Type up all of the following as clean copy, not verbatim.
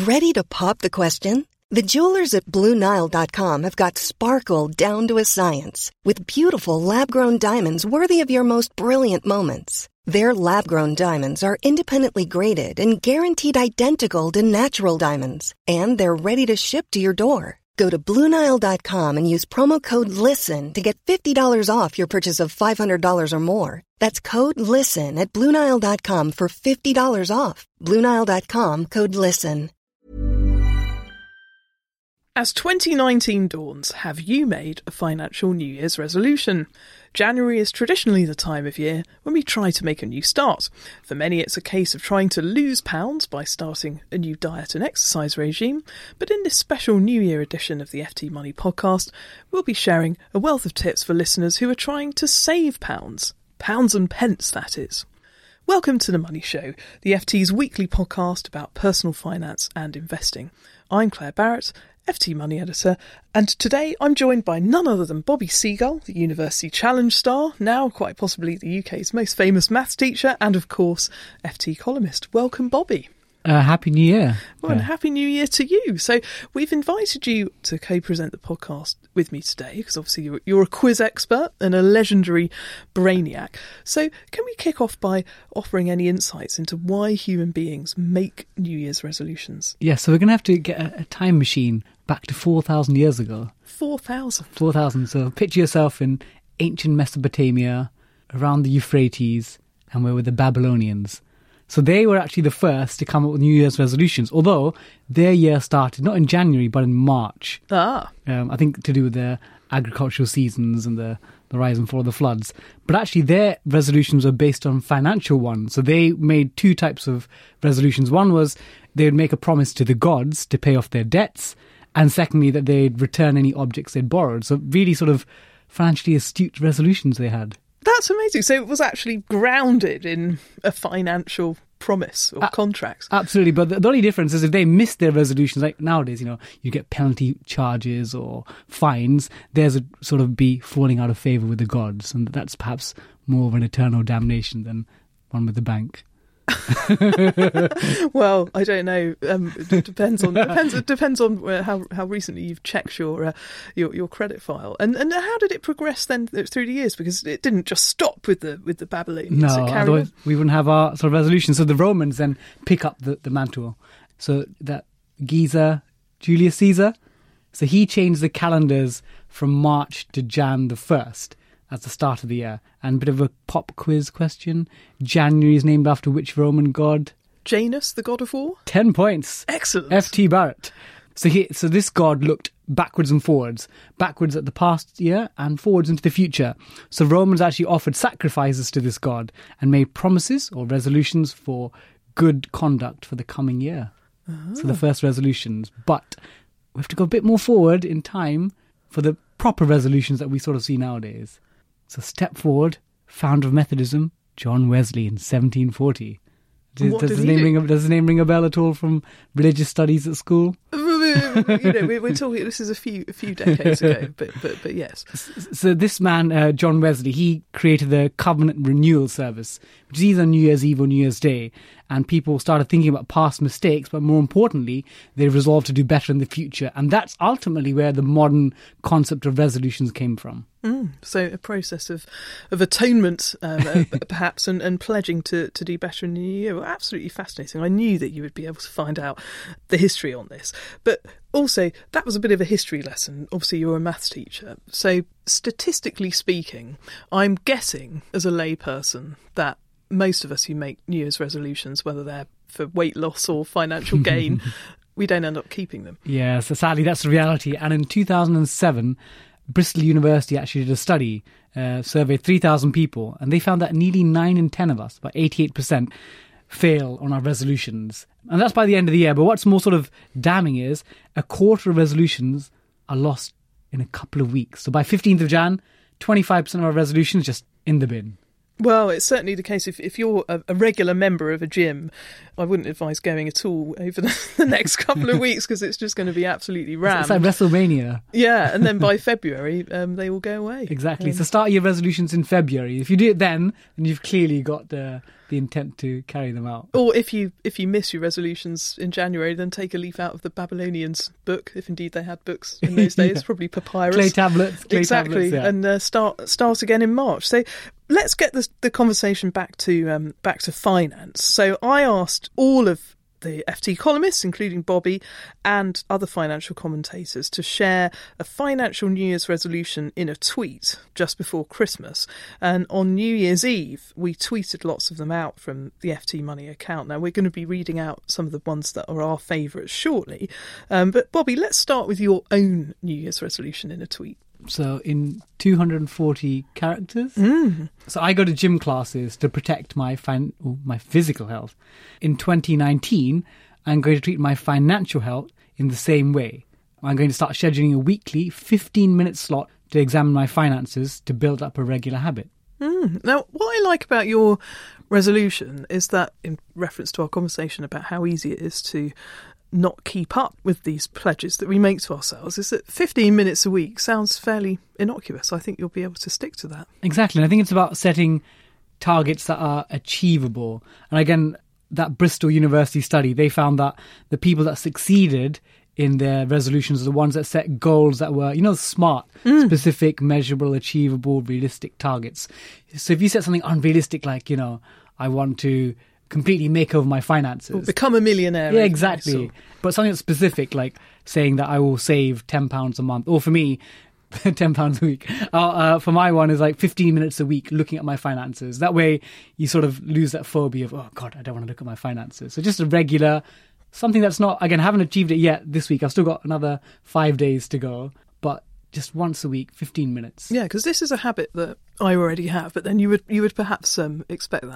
Ready to pop the question? The jewelers at BlueNile.com have got sparkle down to a science with beautiful lab-grown diamonds worthy of your most brilliant moments. Their lab-grown diamonds are independently graded and guaranteed identical to natural diamonds, and they're ready to ship to your door. Go to BlueNile.com and use promo code LISTEN to get $50 off your purchase of $500 or more. That's code LISTEN at BlueNile.com for $50 off. BlueNile.com, code LISTEN. As 2019 dawns, have you made a financial New Year's resolution? January is traditionally the time of year when we try to make a new start. For many, it's a case of trying to lose pounds by starting a new diet and exercise regime. But in this special New Year edition of the FT Money podcast, we'll be sharing a wealth of tips for listeners who are trying to save pounds. Pounds and pence, that is. Welcome to The Money Show, the FT's weekly podcast about personal finance and investing. I'm Claire Barrett, FT Money Editor, and today I'm joined by none other than Bobby Seagull, the University Challenge star, now quite possibly the UK's most famous maths teacher, and of course, FT columnist. Welcome, Bobby. Happy New Year. Well, and Happy New Year to you. So we've invited you to co-present the podcast with me today, because obviously you're a quiz expert and a legendary brainiac. So can we kick off by offering any insights into why human beings make New Year's resolutions? Yeah, so we're going to have to get a time machine back to 4,000 years ago. 4,000? 4,000. So picture yourself in ancient Mesopotamia, around the Euphrates, and we're with the Babylonians. So they were actually the first to come up with New Year's resolutions, although their year started not in January but in March. I think to do with their agricultural seasons and the rise and fall of the floods. But actually their resolutions were based on financial ones. So they made two types of resolutions. One was they would make a promise to the gods to pay off their debts, and secondly that they'd return any objects they'd borrowed. So really sort of financially astute resolutions they had. That's amazing. So it was actually grounded in a financial promise or contracts. Absolutely. But the only difference is if they missed their resolutions, like nowadays, you get penalty charges or fines, theirs would sort of be falling out of favour with the gods. And that's perhaps more of an eternal damnation than one with the bank. Well, I don't know. It depends on how recently you've checked your credit file, and how did it progress then through the years? Because it didn't just stop with the Babylonians. No, otherwise we wouldn't have our sort of resolution. So the Romans then pick up the mantle. So that Julius Caesar, so he changed the calendars from March to Jan the 1st. As the start of the year. And a bit of a pop quiz question. January is named after which Roman god? Janus, the god of war? 10 points. Excellent. FT Barrett. So this god looked backwards and forwards. Backwards at the past year and forwards into the future. So Romans actually offered sacrifices to this god and made promises or resolutions for good conduct for the coming year. So the first resolutions. But we have to go a bit more forward in time for the proper resolutions that we sort of see nowadays. So step forward, founder of Methodism, John Wesley in 1740. Does his name ring a bell at all from religious studies at school? We're talking. This is a few decades ago, but yes. So this man, John Wesley, he created the Covenant Renewal Service, which is either New Year's Eve or New Year's Day, and people started thinking about past mistakes, but more importantly, they resolved to do better in the future, and that's ultimately where the modern concept of resolutions came from. So a process of atonement, perhaps, and pledging to do better in the new year. Well, absolutely fascinating. I knew that you would be able to find out the history on this. But also, that was a bit of a history lesson. Obviously, you're a maths teacher. So statistically speaking, I'm guessing as a layperson that most of us who make New Year's resolutions, whether they're for weight loss or financial gain, we don't end up keeping them. Yeah, so sadly, that's the reality. And in 2007... Bristol University actually did a study, surveyed 3,000 people, and they found that nearly 9 in 10 of us, about 88%, fail on our resolutions. And that's by the end of the year. But what's more sort of damning is a quarter of resolutions are lost in a couple of weeks. So by 15th of Jan, 25% of our resolutions just in the bin. Well, it's certainly the case. If you're a regular member of a gym, I wouldn't advise going at all over the next couple of weeks because it's just going to be absolutely rammed. It's like WrestleMania. Yeah, and then by February, they will go away. Exactly. So start your resolutions in February. If you do it then you've clearly got the the intent to carry them out. Or if you miss your resolutions in January, then take a leaf out of the Babylonians book, if indeed they had books in those days, probably papyrus. Clay tablets. Exactly, and start again in March. So let's get the conversation back to finance. So I asked all of the FT columnists, including Bobby, and other financial commentators to share a financial New Year's resolution in a tweet just before Christmas. And on New Year's Eve, we tweeted lots of them out from the FT Money account. Now, we're going to be reading out some of the ones that are our favourites shortly. But Bobby, let's start with your own New Year's resolution in a tweet. So in 240 characters. So I go to gym classes to protect my physical health. In 2019, I'm going to treat my financial health in the same way. I'm going to start scheduling a weekly 15-minute slot to examine my finances to build up a regular habit. Now, what I like about your resolution is that, in reference to our conversation about how easy it is to not keep up with these pledges that we make to ourselves, is that 15 minutes a week sounds fairly innocuous. I think you'll be able to stick to that. Exactly. And I think it's about setting targets that are achievable. And again, that Bristol University study, they found that the people that succeeded in their resolutions are the ones that set goals that were, smart, specific, measurable, achievable, realistic targets. So if you set something unrealistic, like, I want to completely make over my finances. Or become a millionaire. Yeah, exactly. But something that's specific, like saying that I will save £10 a month. Or for me, £10 a week. For my one is like 15 minutes a week looking at my finances. That way you sort of lose that phobia of, oh God, I don't want to look at my finances. So just a regular, something that's not, again, haven't achieved it yet this week. I've still got another 5 days to go. But just once a week, 15 minutes. Yeah, because this is a habit that I already have, but then you would perhaps expect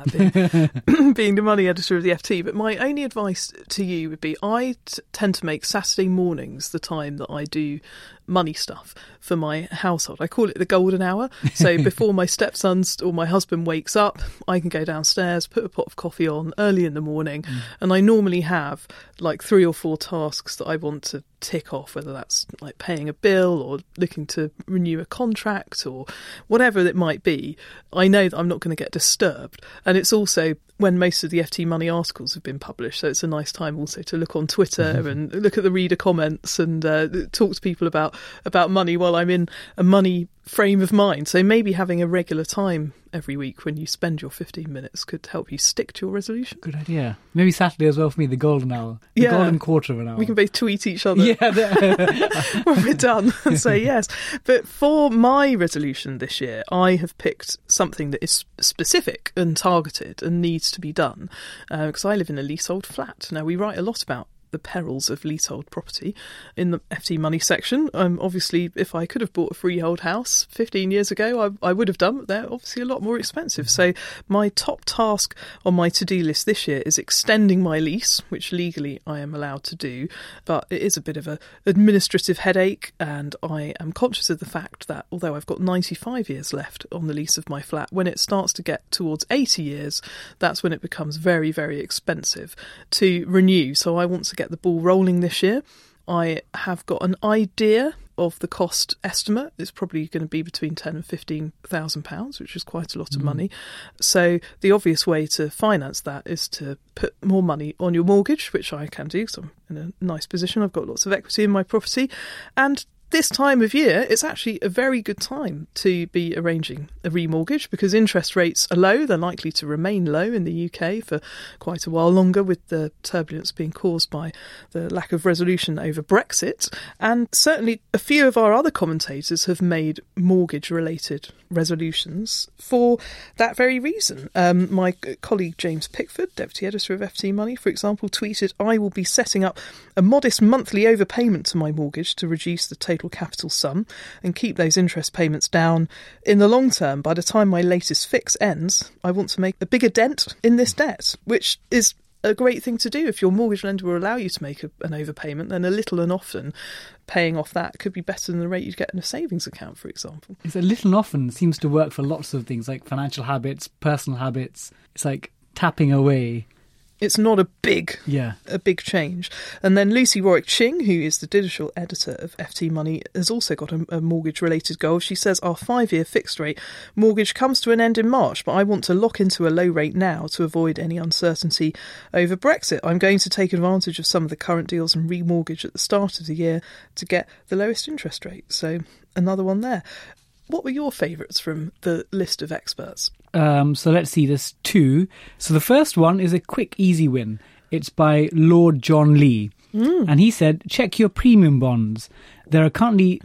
that being the money editor of the FT. But my only advice to you would be I tend to make Saturday mornings the time that I do money stuff for my household. I call it the golden hour. So before my stepson's or my husband wakes up, I can go downstairs, put a pot of coffee on early in the morning, and I normally have like 3 or 4 tasks that I want to tick off, whether that's like paying a bill or looking to renew a contract or whatever it might be. I know that I'm not going to get disturbed, and it's also when most of the FT Money articles have been published, so it's a nice time also to look on Twitter and look at the reader comments and talk to people about money while I'm in a money frame of mind. So maybe having a regular time every week when you spend your 15 minutes could help you stick to your resolution. Good idea. Maybe Saturday as well for me, the golden hour. The golden quarter of an hour. We can both tweet each other when we're done and say yes. But for my resolution this year, I have picked something that is specific and targeted and needs to be done because I live in a leasehold flat. Now, we write a lot about the perils of leasehold property in the FT Money section. Obviously, if I could have bought a freehold house 15 years ago, I would have done, but they're obviously a lot more expensive. So my top task on my to-do list this year is extending my lease, which legally I am allowed to do, but it is a bit of an administrative headache, and I am conscious of the fact that although I've got 95 years left on the lease of my flat, when it starts to get towards 80 years, that's when it becomes very, very expensive to renew. So I want to get the ball rolling this year. I have got an idea of the cost estimate. It's probably going to be between £10,000 and £15,000, which is quite a lot of money. So the obvious way to finance that is to put more money on your mortgage, which I can do because I'm in a nice position. I've got lots of equity in my property, and this time of year, it's actually a very good time to be arranging a remortgage because interest rates are low. They're likely to remain low in the UK for quite a while longer, with the turbulence being caused by the lack of resolution over Brexit. And certainly a few of our other commentators have made mortgage-related resolutions for that very reason. My colleague James Pickford, deputy editor of FT Money, for example, tweeted, "I will be setting up a modest monthly overpayment to my mortgage to reduce the total capital sum and keep those interest payments down. In the long term, by the time my latest fix ends, I want to make a bigger dent in this debt," which is a great thing to do. If your mortgage lender will allow you to make an overpayment, then a little and often paying off that could be better than the rate you'd get in a savings account, for example. It's a little and often seems to work for lots of things like financial habits, personal habits. It's like tapping away it's not a big change. And then Lucy Warwick-Ching, who is the digital editor of FT Money, has also got a mortgage-related goal. She says, our 5-year fixed-rate mortgage comes to an end in March, but I want to lock into a low rate now to avoid any uncertainty over Brexit. I'm going to take advantage of some of the current deals and remortgage at the start of the year to get the lowest interest rate. So another one there. What were your favourites from the list of experts? So let's see, there's 2. So the first one is a quick, easy win. It's by Lord John Lee. And he said, check your premium bonds. There are currently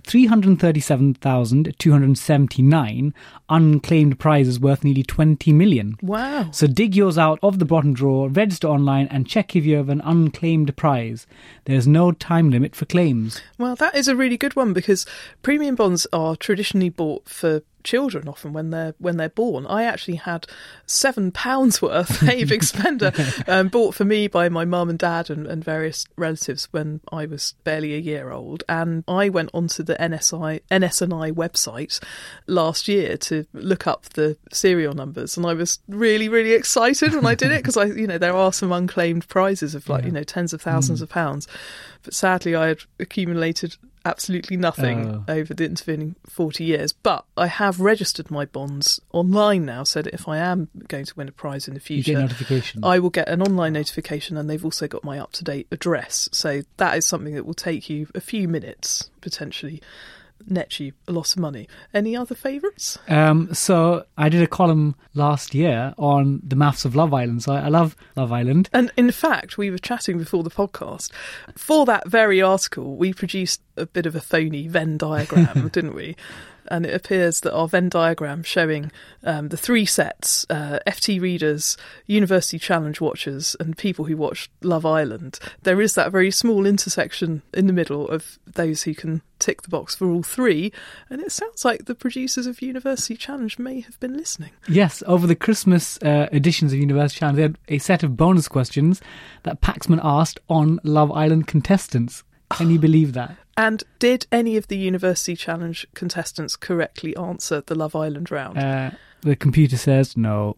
337,279 unclaimed prizes worth nearly 20 million. Wow. So dig yours out of the bottom drawer, register online and check if you have an unclaimed prize. There's no time limit for claims. Well, that is a really good one because premium bonds are traditionally bought for children often when they're born. I actually had £7 worth, hey, big spender, bought for me by my mum and dad and various relatives when I was barely a year old. And I went onto the NS&I website last year to look up the serial numbers, and I was really, really excited when I did it because there are some unclaimed prizes of tens of thousands of pounds. But sadly, I had accumulated absolutely nothing over the intervening 40 years. But I have registered my bonds online now so that if I am going to win a prize in the future, you get notification. I will get an online notification, and they've also got my up-to-date address. So that is something that will take you a few minutes, potentially net you a lot of money. Any other favourites? So I did a column last year on the maths of Love Island. So I love Love Island. And in fact, we were chatting before the podcast. For that very article, we produced a bit of a phony Venn diagram, didn't we? And it appears that our Venn diagram showing the 3 sets, FT readers, University Challenge watchers and people who watch Love Island, there is that very small intersection in the middle of those who can tick the box for all 3. And it sounds like the producers of University Challenge may have been listening. Yes, over the Christmas editions of University Challenge, they had a set of bonus questions that Paxman asked on Love Island contestants. Can you believe that? And did any of the University Challenge contestants correctly answer the Love Island round? The computer says no.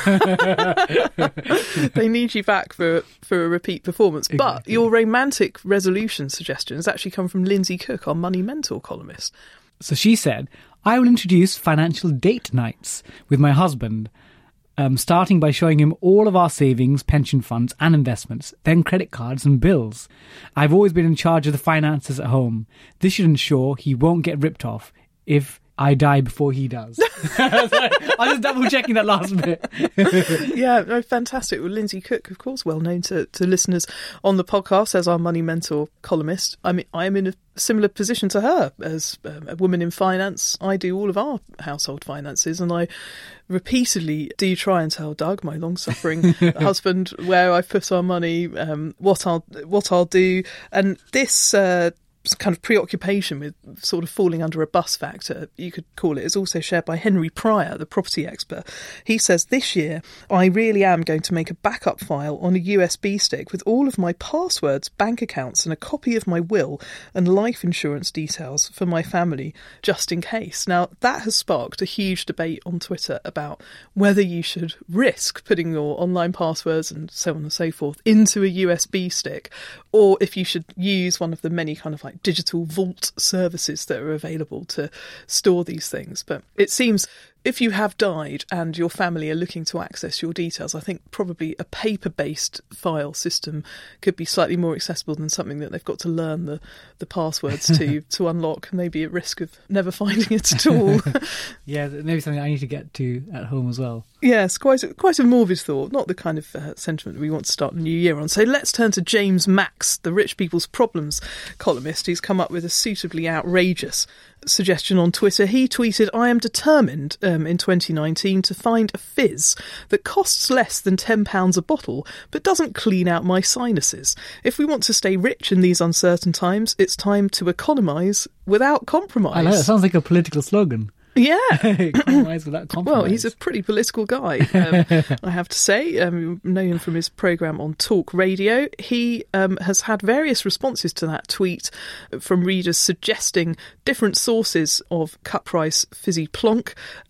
They need you back for a repeat performance. Exactly. But your romantic resolution suggestion has actually come from Lindsay Cook, our Money Mentor columnist. So she said, I will introduce financial date nights with my husband, starting by showing him all of our savings, pension funds and investments, then credit cards and bills. I've always been in charge of the finances at home. This should ensure he won't get ripped off if I die before he does. I was just double checking that last bit. Yeah, no, fantastic. Well, Lindsay Cook, of course, well known to listeners on the podcast as our Money Mentor columnist. I mean, I am in a similar position to her as a woman in finance. I do all of our household finances, and I repeatedly do try and tell Doug, my long-suffering husband, where I've put our money, what I'll do, and this kind of preoccupation with sort of falling under a bus factor, you could call it, is also shared by Henry Pryor, the property expert. He says, this year, I really am going to make a backup file on a USB stick with all of my passwords, bank accounts and a copy of my will and life insurance details for my family, just in case. Now, that has sparked a huge debate on Twitter about whether you should risk putting your online passwords and so on and so forth into a USB stick, or if you should use one of the many kind of like digital vault services that are available to store these things. But it seems if you have died and your family are looking to access your details, I think probably a paper-based file system could be slightly more accessible than something that they've got to learn the passwords to unlock, and maybe at risk of never finding it at all. Yeah, maybe something I need to get to at home as well. Yes, quite a morbid thought, not the kind of sentiment we want to start the new year on. So let's turn to James Max, the Rich People's Problems columnist, who's come up with a suitably outrageous suggestion on Twitter. He tweeted, I am determined in 2019 to find a fizz that costs less than £10 a bottle but doesn't clean out my sinuses. If we want to stay rich in these uncertain times, it's time to economise without compromise. I like that. It sounds like a political slogan. Yeah. Compromise without compromise. Well, he's a pretty political guy, I have to say. You know him from his programme on Talk Radio. He has had various responses to that tweet from readers suggesting different sources of cut price fizzy plonk.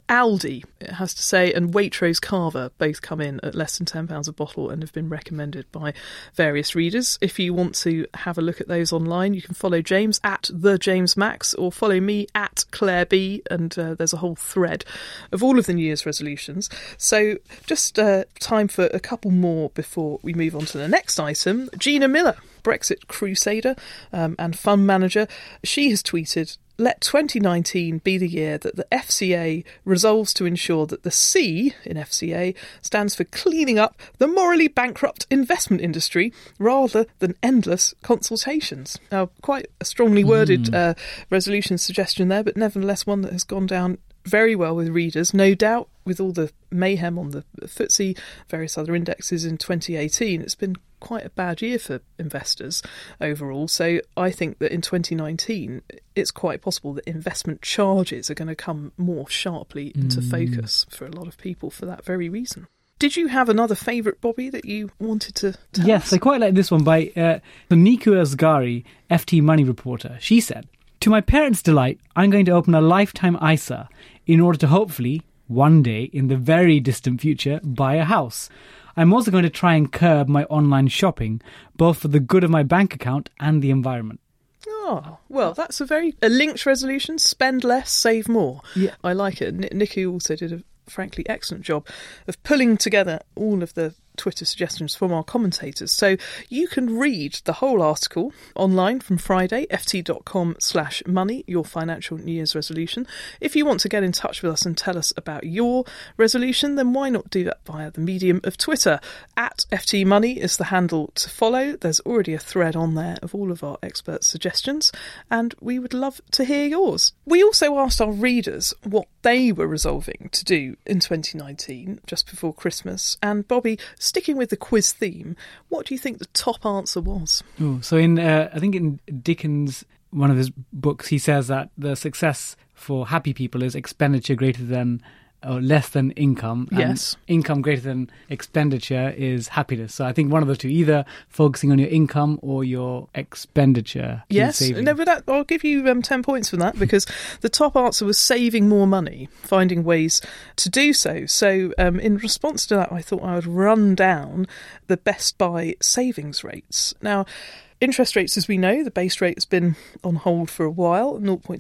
Aldi, it has to say, and Waitrose Carver both come in at less than £10 a bottle and have been recommended by various readers. If you want to have a look at those online, you can follow James at @TheJamesMax or follow me at Claire B, and there's a whole thread of all of the New Year's resolutions. So just time for a couple more before we move on to the next item. Gina Miller, Brexit crusader and fund manager, she has tweeted, "Let 2019 be the year that the FCA resolves to ensure that the C in FCA stands for cleaning up the morally bankrupt investment industry rather than endless consultations." Now, quite a strongly worded resolution suggestion there, but nevertheless one that has gone down very well with readers, no doubt. With all the mayhem on the FTSE, various other indexes in 2018, it's been quite a bad year for investors overall. So I think that in 2019, it's quite possible that investment charges are going to come more sharply into focus for a lot of people for that very reason. Did you have another favourite, Bobby, that you wanted to tell Yes, us? I quite like this one by Niku Asghari, FT Money reporter. She said, "To my parents' delight, I'm going to open a lifetime ISA in order to hopefully, one day in the very distant future, buy a house. I'm also going to try and curb my online shopping, both for the good of my bank account and the environment." Oh, well, that's a linked resolution. Spend less, save more. Yeah. I like it. Niku also did a frankly excellent job of pulling together all of the Twitter suggestions from our commentators. So you can read the whole article online from Friday, ft.com/money, your financial New Year's resolution. If you want to get in touch with us and tell us about your resolution, then why not do that via the medium of Twitter? @FTMoney is the handle to follow. There's already a thread on there of all of our expert suggestions, and we would love to hear yours. We also asked our readers what they were resolving to do in 2019, just before Christmas. And Bobby, sticking with the quiz theme, what do you think the top answer was? So I think in Dickens, one of his books, he says that the success for happy people is expenditure greater than or less than income. And yes. Income greater than expenditure is happiness. So I think one of the two, either focusing on your income or your expenditure. Yes, no, but I'll give you 10 points for that, because the top answer was saving more money, finding ways to do so. So in response to that, I thought I would run down the Best Buy savings rates. Now, interest rates, as we know, the base rate has been on hold for a while,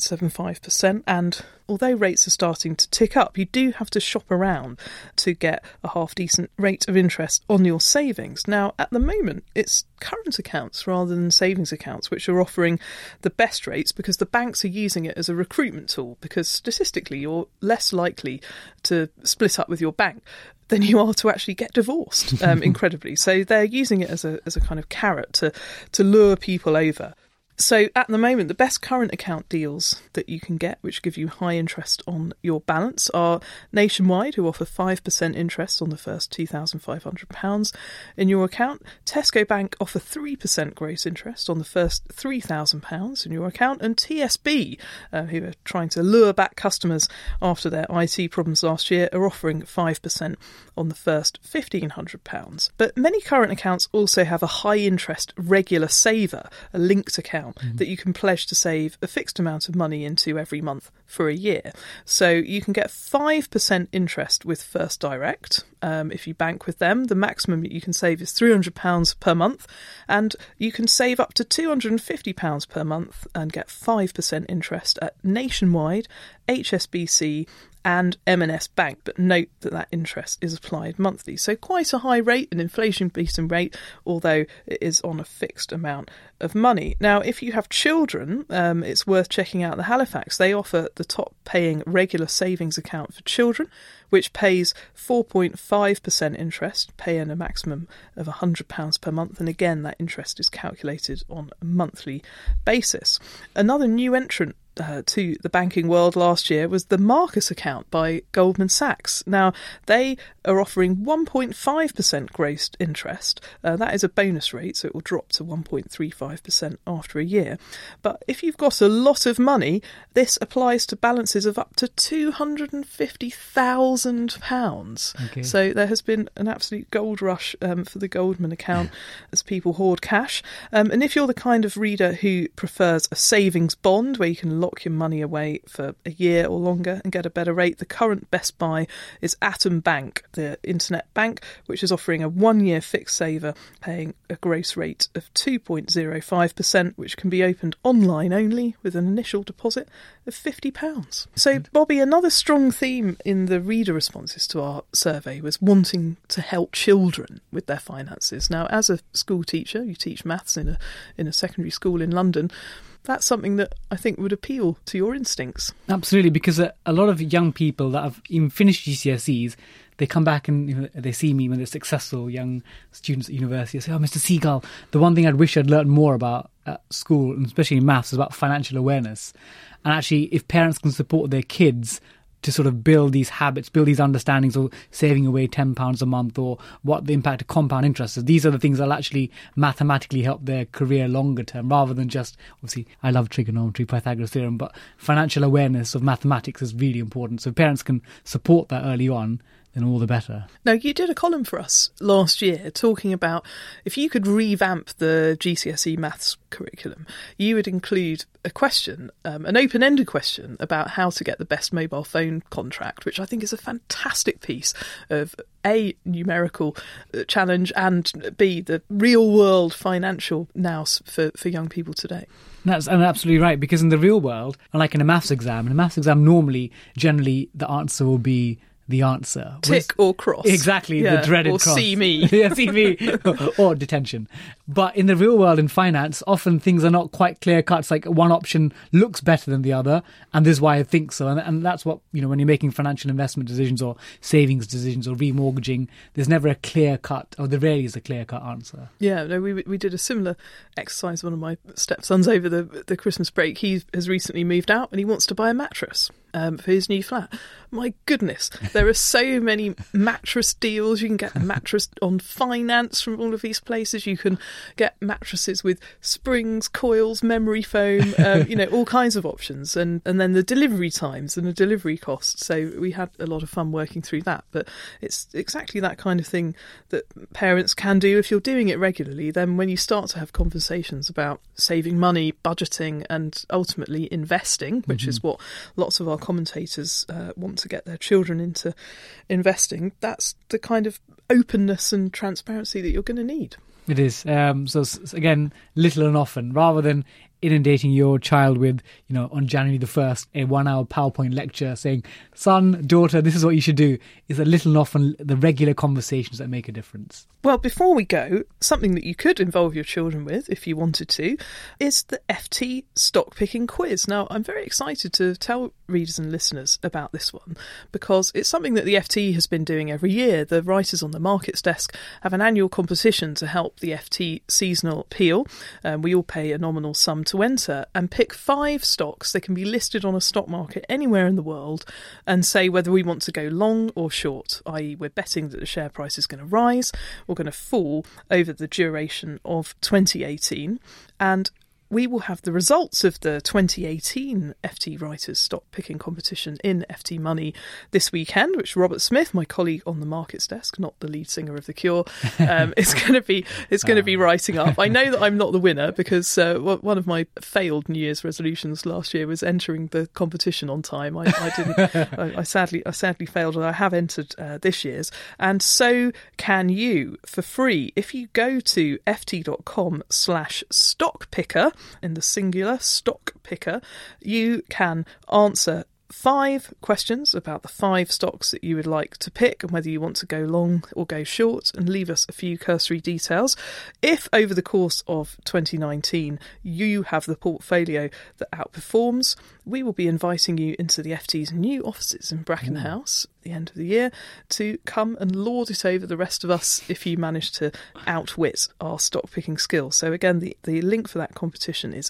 0.75%, and although rates are starting to tick up, you do have to shop around to get a half-decent rate of interest on your savings. Now, at the moment, it's current accounts rather than savings accounts which are offering the best rates, because the banks are using it as a recruitment tool, because statistically you're less likely to split up with your bank than you are to actually get divorced, incredibly. So they're using it as a kind of carrot to lure people over. So at the moment, the best current account deals that you can get, which give you high interest on your balance, are Nationwide, who offer 5% interest on the first £2,500 in your account. Tesco Bank offer 3% gross interest on the first £3,000 in your account. And TSB, who are trying to lure back customers after their IT problems last year, are offering 5% on the first £1,500. But many current accounts also have a high interest regular saver, a linked account, that you can pledge to save a fixed amount of money into every month for a year. So you can get 5% interest with First Direct if you bank with them. The maximum that you can save is £300 per month, and you can save up to £250 per month and get 5% interest at Nationwide, HSBC and M&S Bank, but note that interest is applied monthly. So quite a high rate, an inflation-beaten rate, although it is on a fixed amount of money. Now, if you have children, it's worth checking out the Halifax. They offer the top-paying regular savings account for children, which pays 4.5% interest, paying a maximum of £100 per month. And again, that interest is calculated on a monthly basis. Another new entrant to the banking world last year was the Marcus account by Goldman Sachs. Now, they are offering 1.5% gross interest. That is a bonus rate, so it will drop to 1.35% after a year. But if you've got a lot of money, this applies to balances of up to £250,000. Okay. So there has been an absolute gold rush for the Goldman account as people hoard cash. And if you're the kind of reader who prefers a savings bond where you can lock lock your money away for a year or longer and get a better rate, the current best buy is Atom Bank, the internet bank, which is offering a 1-year fixed saver, paying a gross rate of 2.05%, which can be opened online only with an initial deposit of £50. So, Bobby, another strong theme in the reader responses to our survey was wanting to help children with their finances. Now, as a school teacher, you teach maths in a secondary school in London. That's something that I think would appeal to your instincts. Absolutely, because a lot of young people that have even finished GCSEs, they come back and they see me when they're successful young students at university. I say, "Oh, Mr. Seagull, the one thing I'd wish I'd learned more about at school, and especially in maths, is about financial awareness." And actually, if parents can support their kids to sort of build these habits, build these understandings of saving away £10 a month, or what the impact of compound interest is, these are the things that will actually mathematically help their career longer term, rather than just, obviously, I love trigonometry, Pythagoras theorem, but financial awareness of mathematics is really important. So if parents can support that early on, then all the better. Now, you did a column for us last year talking about if you could revamp the GCSE maths curriculum, you would include a question, an open-ended question about how to get the best mobile phone contract, which I think is a fantastic piece of A, numerical challenge, and B, the real-world financial nous for young people today. That's absolutely right, because in the real world, unlike in a maths exam, normally, generally, the answer will be the answer. Tick or cross. Exactly, the dreaded or cross. See me. Yeah, see me. Or detention. But in the real world, in finance, often things are not quite clear cut. It's like one option looks better than the other, and this is why I think so. And that's what, when you're making financial investment decisions or savings decisions or remortgaging, there's never a clear cut, or there rarely is a clear cut answer. Yeah, no, we did a similar exercise. One of my stepsons over the Christmas break, he has recently moved out and he wants to buy a mattress for his new flat. My goodness, there are so many mattress deals. You can get a mattress on finance from all of these places. You can get mattresses with springs, coils, memory foam, all kinds of options. And then the delivery times and the delivery costs. So we had a lot of fun working through that. But it's exactly that kind of thing that parents can do if you're doing it regularly. Then when you start to have conversations about saving money, budgeting, and ultimately investing, which is what lots of our commentators want to get their children into investing, that's the kind of openness and transparency that you're going to need. It is. So again, little and often, rather than inundating your child with, on January the 1st, a 1-hour PowerPoint lecture saying, son, daughter, this is what you should do, is a little and often the regular conversations that make a difference. Well, before we go, something that you could involve your children with, if you wanted to, is the FT stock picking quiz. Now, I'm very excited to tell readers and listeners about this one, because it's something that the FT has been doing every year. The writers on the Markets Desk have an annual competition to help the FT seasonal appeal. We all pay a nominal sum to enter and pick 5 stocks. They can be listed on a stock market anywhere in the world, and say whether we want to go long or short, i.e. we're betting that the share price is going to rise or going to fall over the duration of 2018. And we will have the results of the 2018 FT Writers Stock Picking Competition in FT Money this weekend, which Robert Smith, my colleague on the Markets Desk, not the lead singer of The Cure, is going to be writing up. I know that I'm not the winner because one of my failed New Year's resolutions last year was entering the competition on time. I didn't. I sadly failed, and I have entered this year's, and so can you for free if you go to ft.com/stockpicker. In the singular, stock picker, you can answer 5 questions about the 5 stocks that you would like to pick and whether you want to go long or go short, and leave us a few cursory details. If over the course of 2019 you have the portfolio that outperforms, we will be inviting you into the FT's new offices in Bracken House at the end of the year to come and lord it over the rest of us if you manage to outwit our stock picking skills. So again, the link for that competition is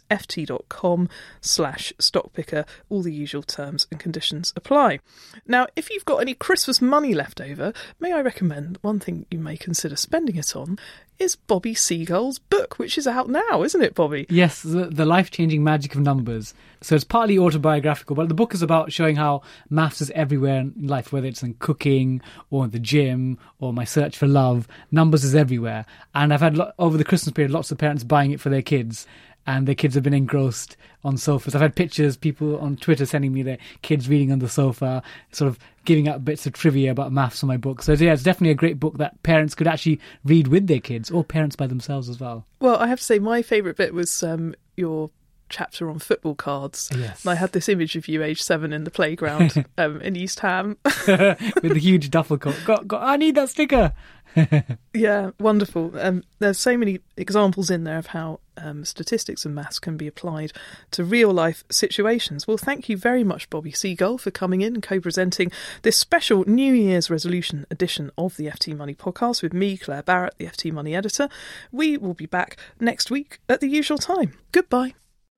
ft.com/stockpicker. All the usual terms and conditions apply. Now, if you've got any Christmas money left over, may I recommend one thing you may consider spending it on is Bobby Seagull's book, which is out now, isn't it, Bobby? Yes, the life-changing magic of numbers. So it's partly autobiographical, but the book is about showing how maths is everywhere in life, whether it's in cooking or in the gym or my search for love. Numbers is everywhere. And I've had, over the Christmas period, lots of parents buying it for their kids. and the kids have been engrossed on sofas. I've had pictures, people on Twitter sending me their kids reading on the sofa, sort of giving out bits of trivia about maths on my book. So yeah, it's definitely a great book that parents could actually read with their kids, or parents by themselves as well. Well, I have to say my favourite bit was your chapter on football cards. Yes. And I had this image of you age 7 in the playground in East Ham. With the huge duffel coat. I need that sticker. Yeah, wonderful. There's so many examples in there of how statistics and maths can be applied to real life situations. Well, thank you very much, Bobby Seagull, for coming in and co-presenting this special New Year's resolution edition of the FT Money podcast with me, Claire Barrett, the FT Money editor. We will be back next week at the usual time. Goodbye.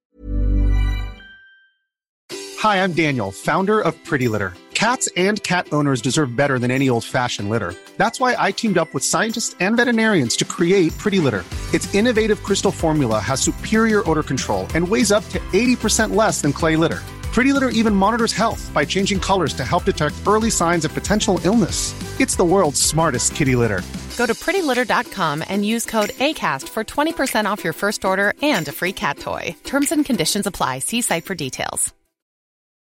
Hi, I'm Daniel, founder of Pretty Litter. Cats and cat owners deserve better than any old-fashioned litter. That's why I teamed up with scientists and veterinarians to create Pretty Litter. Its innovative crystal formula has superior odor control and weighs up to 80% less than clay litter. Pretty Litter even monitors health by changing colors to help detect early signs of potential illness. It's the world's smartest kitty litter. Go to prettylitter.com and use code ACAST for 20% off your first order and a free cat toy. Terms and conditions apply. See site for details.